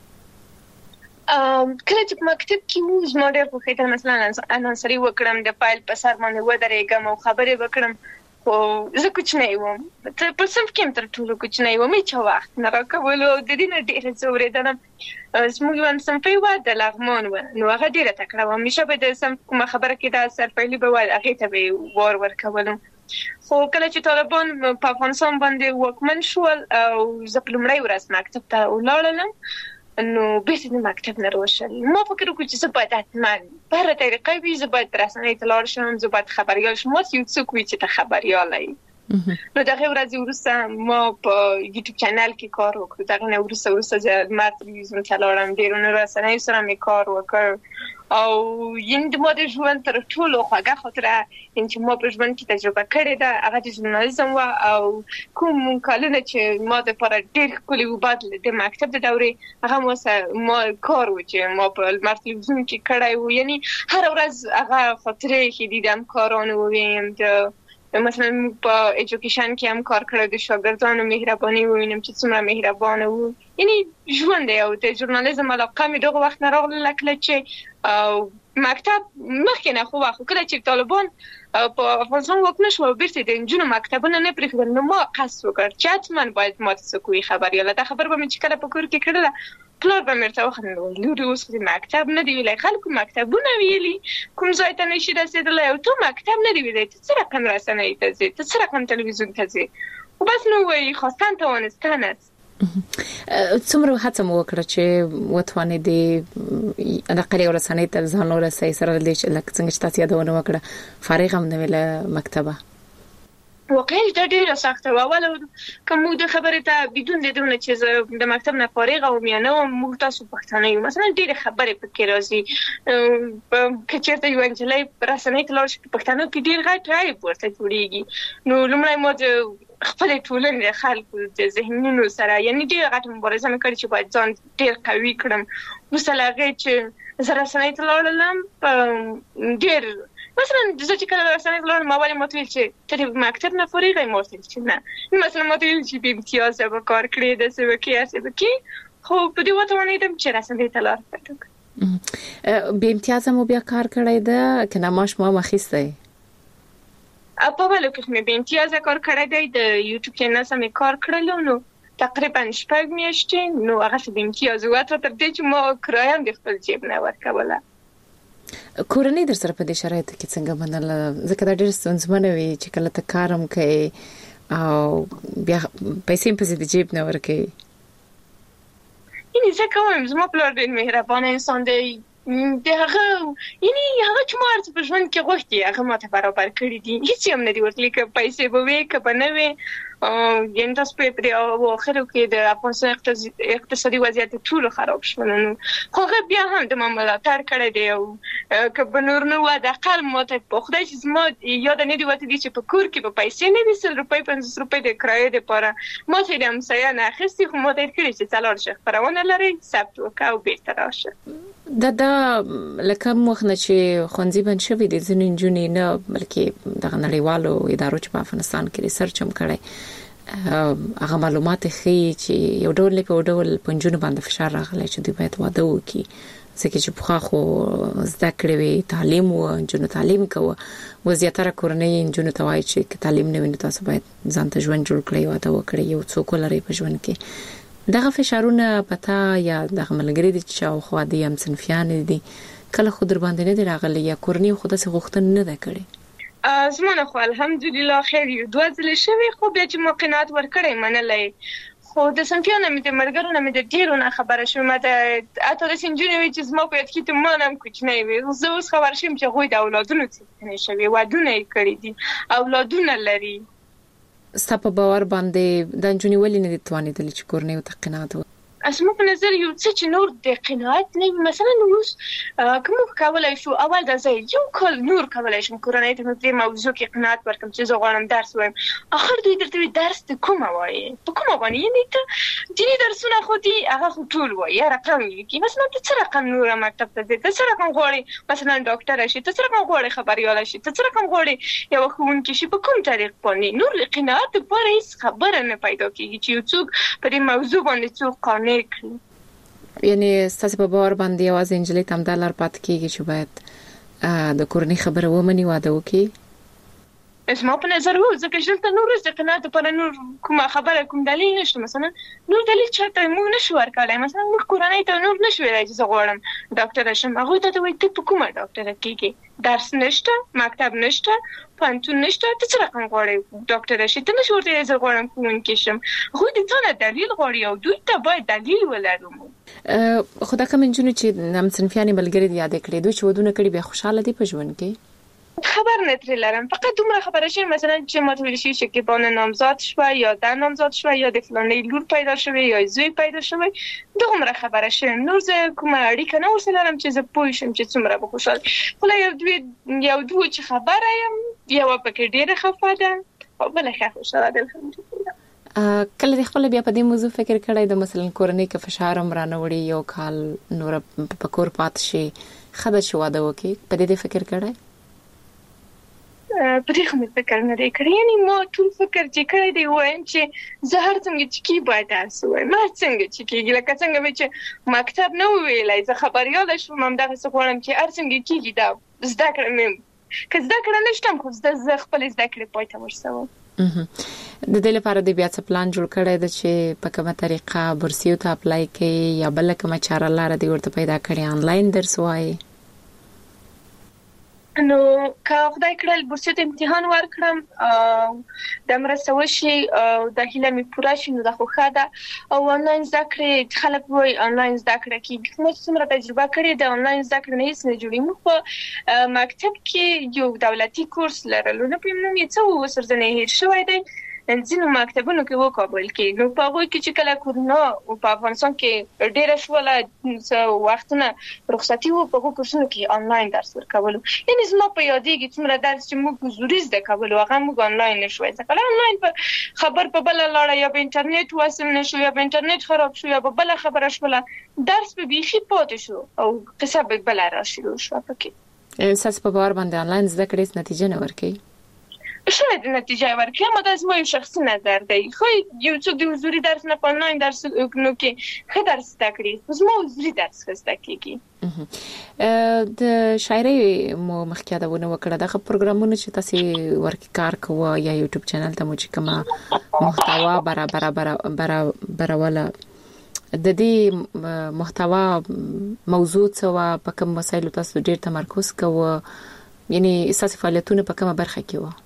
کله چې مکتب کې موږ ماډل په خاطر مثلا انانسري وکړم د فایل په سر باندې ودرېږم او خبرې وکړم او زه کوچنی وم ته په صنف کې تر ټولو کوچنی وم چې وخت نه راکولو د دې نه ډېر زورېدم زموږ یو صنفي و د لغمان و نو هغه ډېره تکړه و همیشه به د صنف کومه خبره کې د سرپیلي به وای هغه ته به ورکولم خو کله چې طالبان په افغانستان باندې وکمن شول او زه په لومړی ورځ مکتب ته ولاړم نو بیرته د مکتب نه روشل ما فکر وکړ چې زه باید حتما په هره طریقه وي زه باید رسنۍ ته لاړ شم زه باید خبریال شم یو څوک وي چې ته خبریال یې نو دغه ورځ وروسته ما په یوټیوب چینل کې کار وکړ دغه نه وروسته زه مار تلویزیون ته لاړم ډېرونه رسنۍ سره مې کار وکړ او یند ما د ژوند تر ټولو خوږه خاطره چې ما په ژوند کې تجربه کړې ده هغه د ژورنالیزم و او کوم کلونه چې ما د پر ډېر کلی و بعد د مکتب د دورې هغه ما کار و چې ما په مار تلویزیون کې کړای و یعنی هر ورځ هغه خاطره کې دیدم کارونه ویم مثلا په ایجوکیشن کې هم کار کړو د شاګردانو مهرباني وینم چې څومره مهربانه وو یعنی ژوند دی او د ژورنالیزم علاقه مې دغه وخت نه راغله کله چې مکتب مخکې نه خو کله چې طالبان په افغانستان وکړ شو بیرته د انجونو مکتبونه نه پرېښودل نو ما قصد وکړ چې حتما باید ما ته کوی خبریاله دا خبر به مې چې کله په کور کې کړله پلار به مې ورته وخندل لوري اوس د مکتب نه دی ویلی خلکو مکتبونه ویلي کوم ځای ته نشي رسېدلی او تو مکتب نه دی ویلی ته څه رقم رسنۍ ته ځې ته څه رقم تلویزیون ته ځې خو بس نو وایي خواستن توانستن است
څومره هڅه مو وکړه چې وتوانې د نقلي رسنۍ ته ځان ورسوي سره د لکه څنګه چې تاسو یادونه وکړه فارغ هم نه ویله مکتبه
واقعا دا ډیره سخته و اول کوم د خبرې ته بدون د دونه چې د مکتب نه فارغ او میانه موږ تاسو پښتانه یو مثلا ډیره خبرې پکې راځي کچېرته یو انجلۍ رسنۍ ته لاړ شي پښتانه کې ډیر غټ راي ورته جوړیږي نو لومړی ما د خپل ټولنې خلکو د ذهنونو سره یعنی ډیر غټ مبارزه مې کړې چې باید ځان ډیر قوي کړم وسله هغه چې زه رسنۍ ته لاړم ډیر مثلا زه چې کله رسنۍ ته لاړم ما ولې ماته ویل چې ته د مکتب نه فارغ یې ما ورته ویل چې نه مثلا ماته ویل چې بې امتیازه به کار کړې داسې به کې هسې به کې خو په دې وتوانېدم چې رسنۍ ته لار پیدا کړم
بې امتیازه مو بیا کار کړی ده که نه معاش مو هم اخیستی
په ولو کې مې بې امتیازه کار کړی دی د یوټیوب چینل سره مې کار کړلو نو تقریبا 6 میاشتې نو هغه څه بې امتیازه وه تر دې چې ما کرایه هم د خپل جیب نه ورکوله
کورنۍ در سره په دې شرایطو کې څنګه منله ځکه دا ډېر ستونزمنه وي چې کله ته کار هم کوې او بیا پیسې هم پسې د جیب نه ورکوې
یعنې زه کوم زما پلار ډېر مهربانه انسان دی د هغه یعنی هغه چې ما ورته په ژوند کې غوښتي هغه ماته برابر کړي دي هیڅ هم نه دي ورتلي که پیسې به وي که به نه وي یعنې تاسو په اواخرو کې د افغانستان اقتصادي وضعیت ټولو خراب شول نو خو هغه بیا هم د ما ملاتړ کړی دی او که به نور نه وه د اقل ماته په خدای چې زما یاده نه دي وتلي چې په کور کې به پیسې نه وي 100 روپۍ 50 روپۍ د کرایې دپاره ماته یې د همسایه نه اخیستي خو ماته یې کړي چې ته لاړ شه خپرونه لرئ ثبت وکړه او بېرته راشه
دا لکه وخت نه چې ښوونځي بند شوي دي ځینې نجونې نه بلکې دغه نړیوالو ادارو چې په افغانستان کې ریسرچ هم کړی هغه معلومات ښیي چې یو ډول په ډول په نجونو باندې فشار راغلی چې دوی باید واده وکړي ځکه چې پخوا خو زده کړې وي تعلیم و نجونو تعلیم کوه و زیاتره کورنۍ نجونو ته وایي چې تعلیم نه وي نو تاسو باید ځان ته ژوند جوړ کړئ واده وکړئ یو څوک ولرئ په ژوند کې دغه فشارونه پتا یا دغه ملګری دي چې شاوخوا دي هم صنفیان دي کله خو در باندې نه دي راغلي یا کورنۍ خو داسې غوښتنه نه ده کړې
زمونه خو الحمدلله خیر یو دوه ځلې شوي خو بیا چې ما قناعت ورکړی منلی خو د صنفیانو مې د ملګرو نه مې د ډېرو نه خبره شوم حتی داسې نجونې وي چې زما په یاد کې ته ما نه هم کوچنی وي زه اوس خبر شوم چې هغوی د اولادونو څښتنې شوي ودونه یې کړي دي اولادونه لري
ستا په باور باندې دا نجونې ولې نه دي توانېدلې چې کورنۍ ورته قناعت
اسمه په نظر یو څه چې نور د قناعت نه مثلا اوس کوم کولای شو اول د ځای یو کل نور کولای شم کورنۍ ته په موضوع کې قناعت ورکم چې زه غواړم درس وایم اخر دوی درته درس ته کومه وایي په کومه باندې یعنی ته دیني درسونه خو دي هغه خو ټول وایي رقم لیکي مثلا ته څه رقم نور مکتب ته ځې ته څه رقم غواړې مثلا ډاکټر شې ته څه رقم غواړې خبريال شې ته څه رقم غواړې یو ښوونکی شې په کوم طریق باندې نور قناعت پر هیڅ خبره نه پیدا کیږي چې یو څوک په دې موضوع باندې څوک قانع
یعنی ستاسو په باور باندې یوازې انجلۍ تم د لار پات کیږي چې باید د کورنۍ خبره ومني واده وکړي
اسمه په نظر وو ځکه چې ته نور څه قناعت پر نور کومه خبره کوم دلیل نشته مثلا نور دلیل چاته مو نشو ورکړای مثلا موږ کورنۍ ته نور نشو ویلای چې زه غواړم ډاکټر شم هغه ته وایي ته په کومه ډاکټر کېږي درس نشته مکتب نشته پانتون نشته ته څه رقم غواړې ډاکټر شې ته نشو ورته زه غواړم کوونکی شم خو دې ته نه دلیل غواړي او دوی ته باید دلیل ولرو
خدا کوم انجونو چې نام صنفيانې بلګری یاد کړې دوی چې ودونه کړي به خوشاله دي په ژوند کې
خبر نه ترې لرم فقط دومره خبره شي مثلا چې متویل شي چې کې باندې نامزاد شوه یا د نامزاد شوه یا د فلانې لور پیدا شوه یا زوی پیدا شوه دومره خبره شي نور زه کومه اړیکه نه ورسره لرم چې زه پوه شم چې څومره به خوشاله خو یو دوی چې خبره یم یو پکې ډیره خفه ده او بل ښه خوشاله ده الحمدلله
کله د خپل بیا په دې موضوع فکر کړی د مثلا کورنۍ کې فشار هم رانه وړي یو کال نور په کور پات شي خدای شو واده وکي په دې فکر کړی
په دې کوم فکر نه کړی یعنی ما ټول فکر چې کړی دی وایم چې زه هر څنګه چې کی باید درس وایم ما څنګه چې کیږي لکه څنګه چې مکتب نه ویلای زه خبريال شوم هم دغه څه غواړم چې هر څنګه کیږي دا زده کړم که زده کړم نشم خو زه خپل زده کړې پای ته ورسوم
د دې لپاره د بیا څه پلان جوړ کړی د چې په کومه طریقه بورسیو ته اپلای کړي یا بل کومه چاره لاره دی ورته پیدا کړي آنلاین درس وایي
نو که خدای کړل بورسیو ته امتحان ورکړم د مرسته وشي د هیله می پوره شي نو د خوخه ده او آنلاین زده کړې خلک وایي آنلاین زده کړه کې موږ څومره تجربه کړې د آنلاین زده کړې نه هیڅ نه جوړي موږ په مکتب کې یو دولتي کورس لرلو نه پېم نو یې څه وسرځنه هیر شوی دی ځینو مکتبونو کې وکابل کې نو په هغه کې چې کله کورونا او په افغانستان کې ډېر شوله وختونه رخصتي وو په کورسونو کې آنلاین درس ورکول یعنی زما په یادېږي څومره درس چې موږ زوري زده کول هغه موږ آنلاین نشوي ځکه آنلاین په خبر په بل لاړه یا په انټرنیټ واسم نشو یا په انټرنیټ خراب شو یا په بل خبره شوله درس به بيخي پاتې شو او قصه به بل راشي شو پکې
اساس په باور باندې آنلاین زده کړې نتیجه نه ورکړي
شاید نتیجه ورکړي ما د زما شخصي نظر دی خو یو څوک د حضوري درس نه په آنلاین درس نو کې ښه درس زده کړي زما حضوري درس زده کیږي
د شاعري مو مخکې دا ونه وکړه دغه پروګرامونه چې تاسو ورکې کار کوو یا یوټیوب چینل ته مو چې کومه محتوا برابروله د دې محتوا موضوع څه په کوم مسایلو تاسو ډیر تمرکز کوو یعنی اساسي فعالیتونه په کومه برخه کې وو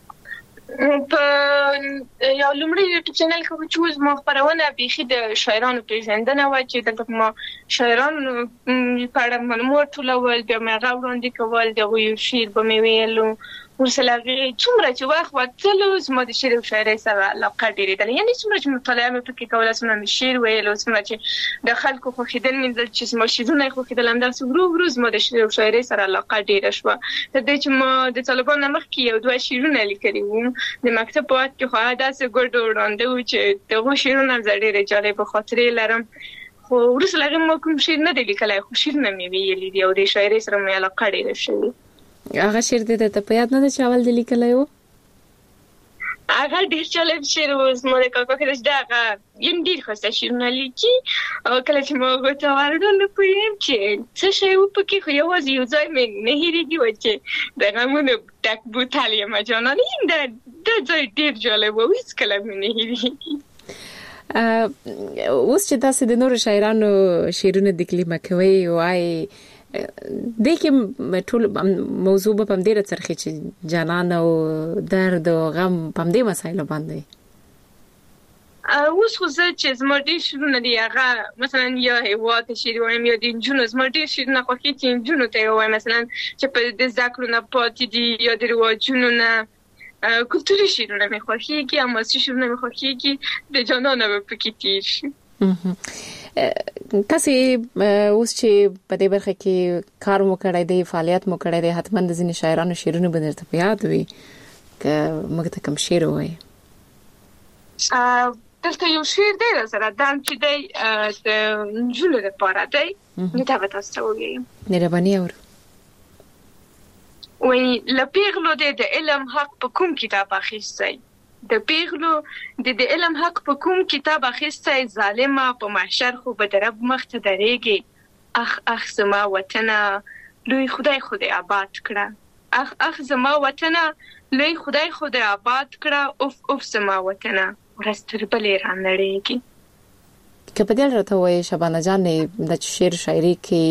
په یو لومړی یوټیوب چینل کې چې مو خبرونه بيخي د شاعرانو پیژندنه و چې دغه ما شاعرانو په اړه معلومات ټولول د مغه وړاندې کول د یو شعر په ویلو ورسره څومره چې وخت وتلو زما د شعر او شاعرۍ سره علاقه ډېره ده یعنی څومره چې مطالعه مې پکې کوله څومره مې شعر ویلو څومره چې د خلکو خوښیدل مې چې زما شعرونه خوښیدل هم داسې ورو زما د شعر او شاعرۍ سره علاقه ډېره شوه د دې چې ما د طالبانو مخکې یو دوه شعرونه لیکلي وو د مکتب په وخت کې خو داسې ګډ وړاندې و چې دغه شعرونه ډېر جالب خاطرې لرم خو ورسره ما کوم شعر نه دی لیکلی خو شعرونه مې ویلي دي او د شاعرۍ سره مې علاقه ډېره شوې
هغه شعر دې ته په یاد نه چې اول دې لیکلی و
هغه ډېر جالب شعر و زما د کاکا کې دغه یم ډېر ښایسته شعرونه لیکي او کله چې ما ورته وویل نو پوهېږم چې څه شی و پکې خو یوازې یو ځای مې نه هېرېږي و چې د غمونو ډک بوتل یمه جانانه دا ځای ډېر جالب و هېڅکله مې نه هېرېږي
اوس چې تاسو د نورو شاعرانو شعرونه تکلیمه کوئ وایي د کوم ټول موضوع په دې راڅرخي چې جانان او درد او غم په دې مسایلو باندې
اوس خو زه چې زما ډېر شعرونه دي هغه مثلا یا هیواد شعر وایم یا د نجونو زما ډېر شعرونه خوښي چې نجونو ته وایم مثلا چې په د ذکر نه پاتې دي یا د رواجونو نه کلتوري شعرونه مې خوښيږي او ماسي شعرونه مې خوښيږي د جانان په پکې تیر شي
تاسو اوس چې په دې برخه کې کار مو کړی دی فعالیت مو کړی دی حتمان د ځینې شاعرانو شعرونه به درته په یاد وي که موږ ته کوم شعر وایي
دلته یو شعر دی سره دام چې دی د نجونو لپاره دی نو دا به تاسو ته ووایم
مهرباني اورو
وایي له پیغلو دی د علم حق په کوم کتاب اخیستی د پیغلو د علم حق په کوم کتاب اخیستی ظالمه په محشر خو به د رب مخ ته درېږي اخ زما وطنه لوی خدای آباد کړه اخ زما وطنه لوی خدای آباد کړه اوف زما وطنه ورستر بلې را نړېږي
که په دې راته وایي شبانه جان د شعر شاعري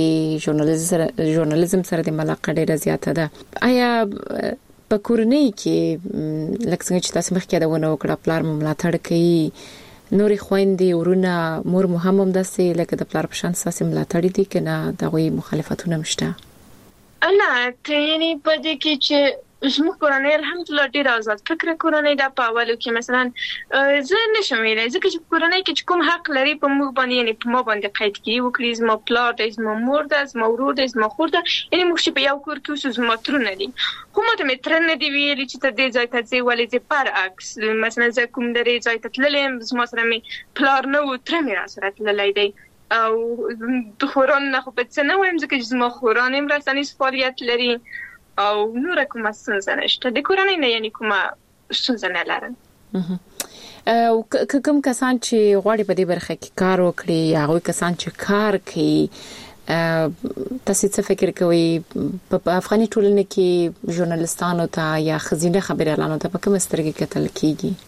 کې ژورنالیزم سره د علاقه ډېره زیاته ده آیا په کورنۍ کې لکه څنګه چې تاسو مخکې یادونه وکړه پلار مو ملاتړ کوي نورې خويندې ورونه مور مو هم داسې لکه د پلار په شان ساسي ملاتړ دي که نه دغوی مخالفتونه مشته
نه ته یعنی په دې کې چې زموږ کورنۍ الحمدلله ډېر آزاد فکر کورنۍ دا په اولو کې مثلا زه نشم ویلای ځکه چې کورنۍ کې کوم حق لري په موږ باندې یعنی په ما باندې قید کیږي وکړي زما پلار دی زما مور ده زما ورور دی زما خور ده یعنی موږ چې په یو کور کې اوسو زما ترونه دي خو ما ته مې تره نه دي ویلي چې ته دې ځای ته ځې ولې ځې برعکس مثلا زه کوم درې ځای ته تللی یم زما سره مې پلار نه و تره مې راسره تللی دی او د خورانو نه خو په څه نه وایم ځکه چې زما خوران هم رسنیز فعالیت لري او نور کومه ستونزه نشته د کورنۍ نه یعنی کومه ستونزه نه لرم
او کوم کسان چې غواړي په دې برخه کې کار وکړي هغه کسان چې کار کوي تاسو څه فکر کوئ په افغاني ټولنه کې ژورنالستانو ته یا خزینه خبريالانو ته په کوم سترګې کتل کیږي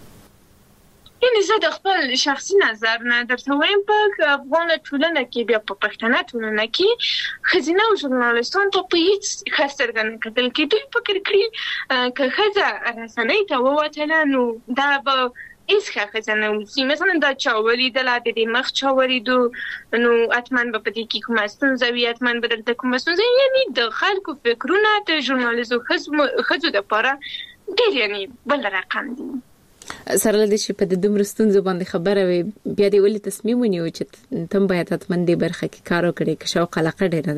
یعنی زه د خپل شخصي نظر نه درته وایم په افغان ټولنه کې بیا په پښتنه ټولنه کې خزینه او ژورنالستان ته په هیڅ خاص څرګند کتل کې دوی فکر کړی که خزه رسنۍ ته ووتله نو دا به هیڅ خزانه وسی مثلا دا چاوري د لا د مخ چاوري دو نو اتمن په دې کې کومه ستونزه وي اتمن بدل ته کومه ستونزه یعنی د خلکو فکرونه د ژورنالیزم خزو د پاره ډېر یعنی بل رقم دي
سره لدې چې په د دومره ستونزو باندې خبره وي بیا دې ولې تصمیم ونیو چې تم باید اتمن دې برخه کې کار وکړي که شوق علاقه ډېره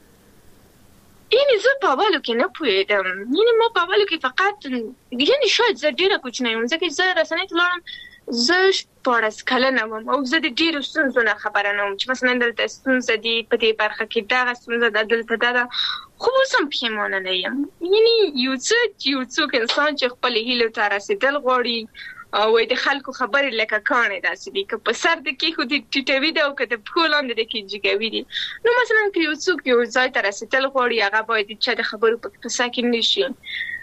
ده
یعنی زه په اولو کې نه پوهېدم یعنی ما په اولو کې فقط یعنی شاید زه ډېره کوچنۍ وم ځکه زه رسنۍ ته لاړم زه 14 کلنه وم او زه د ډېرو ستونزو نه خبره نه وم چې مثلا دلته ستونزه دي په دې برخه کې دغه ستونزه ده دلته ده خو اوس هم پښیمانه نه یم یعنی یو څوک انسان چې خپلې هیلو ته رسېدل غواړي او د خلکو خبرې لکه کانې داسې دي که په سر د کې خو دې ټیټوي ده او که د پښو لاندې د کې جګوي دي نو مثلا که یو څوک یو ځای ته رسېدل غواړي هغه باید چا د خبرو په قصه کې نه شي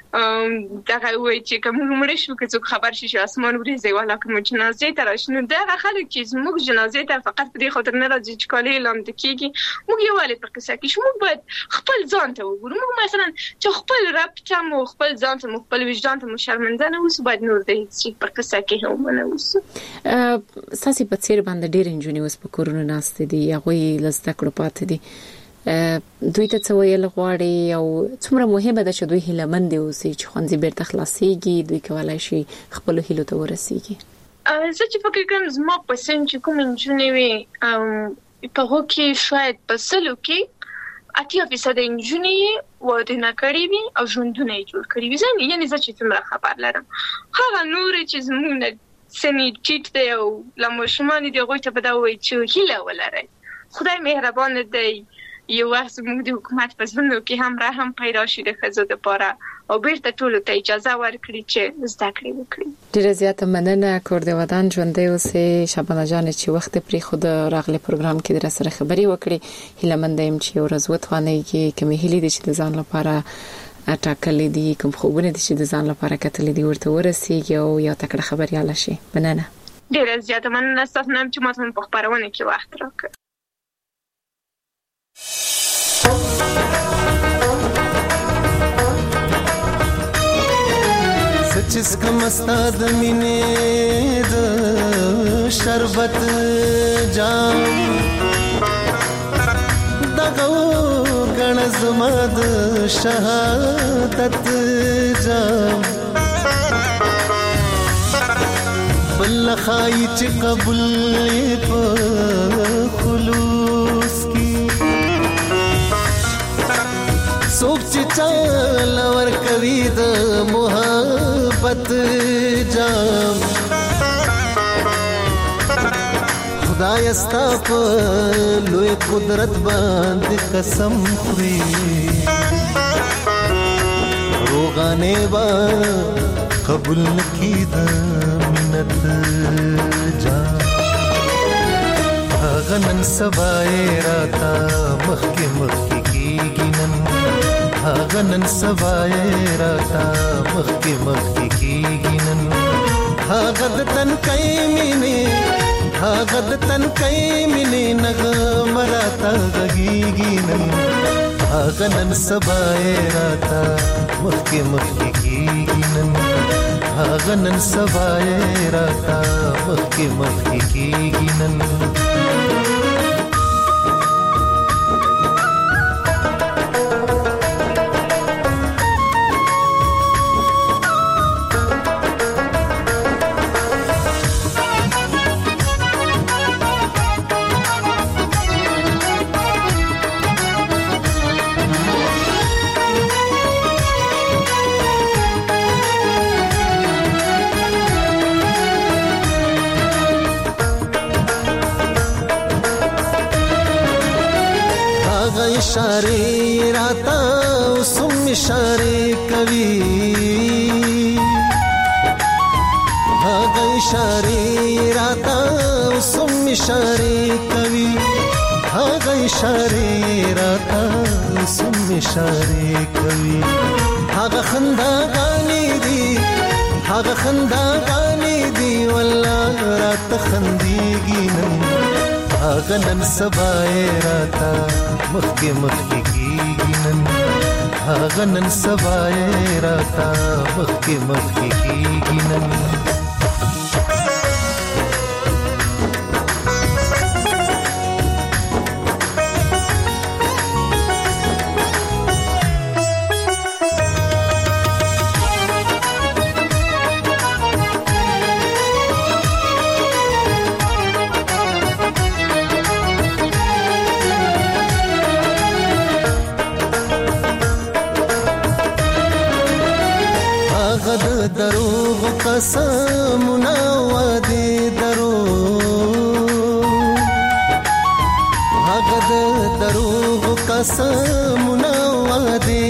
دغه وایي چې که موږ مړه شو که څوک خبر شي چې اسمان وریځي والا که موږ جنازې ته راشو نو دغه خلک چې زموږ جنازې ته فقط په دې خاطر نه راځي چې کالي لاندې کېږي موږ یووالی په قصه کې شو موږ باید خپل ځان ته وګورو موږ مثلا چې خپل رب ته مو خپل ځان ته مو خپل وجدان ته مو شرمنده نه اوسو باید نور د هیڅ په قصه کې هم نه اوسو
ساسي په څیر باندې ډېر انجونی اوس په کورونه ناست دي هغوی لزده کړو پاتې دي دوی ته څه ویل غواړي او څومره مهمه ده چې دوی هیلهمند اوسي چې ښوونځي بیرته خلاصيږي دوی کولای شي خپل هیلو ته ورسیږي
زه چې فکر کوم زما په سن چې کوم انجونی وي په هغو کې شاید په سلو کې 80% انجونی واده نه کړي وي او ژوندونه یې جوړ کړي وي یعنی زه چې څومره خبر لرم هغه نور چې زموږ نه سنې ټیټ دی او له ماشومان دي هغوی ته به دا وایي چې هیله ولرئ خدای مهربان دی یو وخت زموږ د حکومت په زړونو کې هم رحم پیدا شي د ښځو دپاره او بیرته ټولو ته اجازه ورکړي چې زده کړې وکړي
ډېره زیاته مننه کور د ودان ژوندی اوسې شبانه جانې چې وخت پرېښود راغلی پروګرام کې درسره خبرې وکړې هیلهمنده یم چې یو ورځ وتوانیږي کومې هیلې دي چې د ځان لپاره ټاکلې دي کوم خوبونه دي چې د ځان لپاره کتلې دي ورته ورسیږي او یو تکړه خبریاله شي مننه
ډېره زیاته مننه ستاسو نه چې ماته په خپرونه کې وخت راکړ
سچس کم استاد مینه د شربت جام دغه غن زما د شهادت جام بل خای چې قبول په خلوص کی سوک چې چال ور کوي د محبت جام خدای استا په لوی قدرت باندې قسم خوري روغانه با قبول نکی د منت جام غنن سبای راتا مخک مخک کیږي نن غنن سبای راتا مخک مخک کیږي نن غد تن کای مینه غد تن کای مینه نغم راتا غږیږي نن غنن سبای راتا مخک مخک کیږي نن غنن سبای راتا مخک مخک کیږي نن इशारे राता सुम इशारे कवि भागा इशारे राता सुम इशारे कवि भागा इशारे राता सुम इशारे कवि भागा खंदा गानी दी वल्लाह रात खंदीगी नन सबाए राता मखके मखके कीगी नन सबाए राता मखके मखके कीगी नन दरोग कसमना वादे भागद दरोग कसमना वादे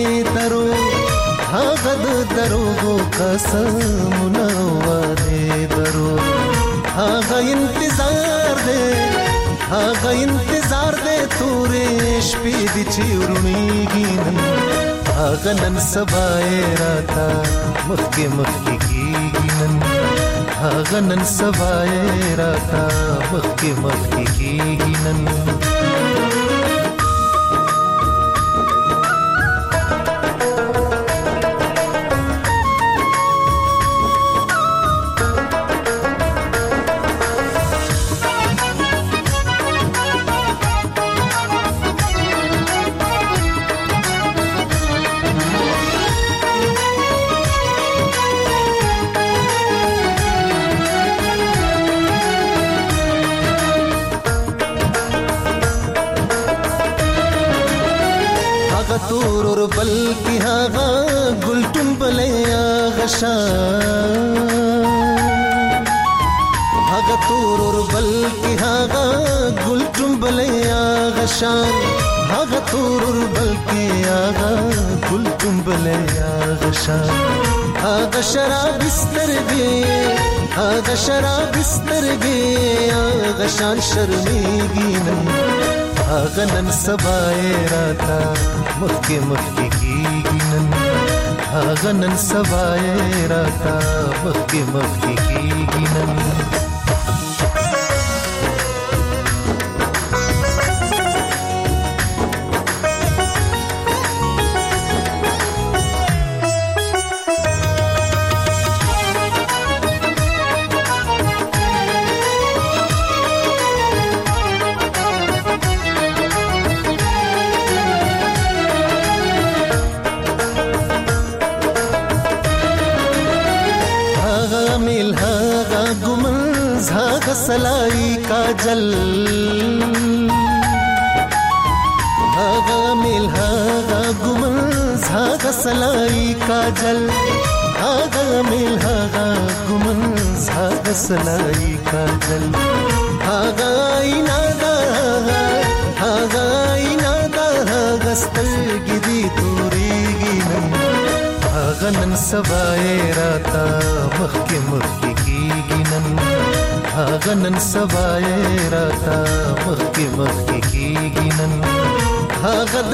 भागद दरोग कसमना वादे भागा इंतजार दे तूरे शपीद चिरुणीगी नन सबाए राता मखके मखके कीगी नन सबाए राता मखके मखके कीगी नन तोर बल्कि हागा गुलटुम बलया गशान हागा तोर बल्कि हागा गुलटुम बलया गशान हागा तोर बल्कि हागा गुलटुम बलया गशान हागा शराब बिस्तर गे हागा शान शर्मेगी नन सबाए राता मखके मखके कीगी नन सबाए राता मखके मखके कीगी नन गुमन झाग सलाई काजल हागा मिल हागा गुमन झाग सलाई काजल हागा मिल हागा गुमन झाग सलाई काजल हागा इनादा हागा इनादा गस्तल गिदी तोरेगी नन सबाए राता मखके मखके कीगी नन सबाए राता मखके मखके कीगी नन हागद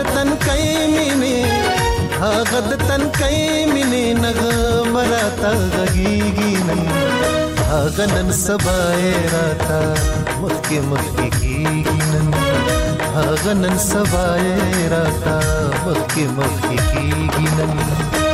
तन कई मिने नग मराता गीगी नन सबाए राता मखके मखके कीगी नन सबाए राता मखके मखके कीगी नन